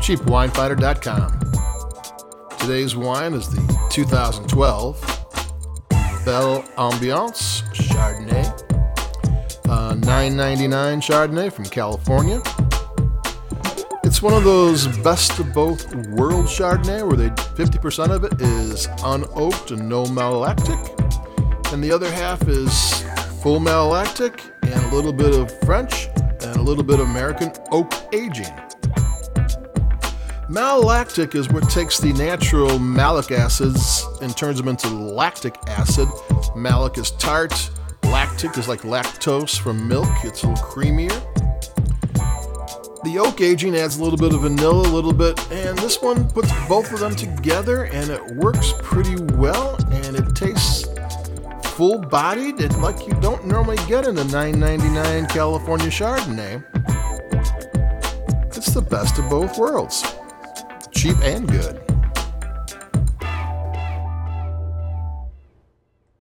CheapWineFinder.com. Today's wine is the 2012 Belle Ambiance Chardonnay, $9.99 Chardonnay from California. It's one of those best of both worlds Chardonnay where 50% of it is unoaked and no malolactic, and the other half is full malolactic and a little bit of French and a little bit of American oak aging. Malolactic is what takes the natural malic acids and turns them into lactic acid. Malic is tart, lactic is like lactose from milk, it's a little creamier. The oak aging adds a little bit of vanilla, a little bit, and this one puts both of them together and it works pretty well, and it tastes full-bodied and like you don't normally get in a $9.99 California Chardonnay. It's the best of both worlds. Cheap and good.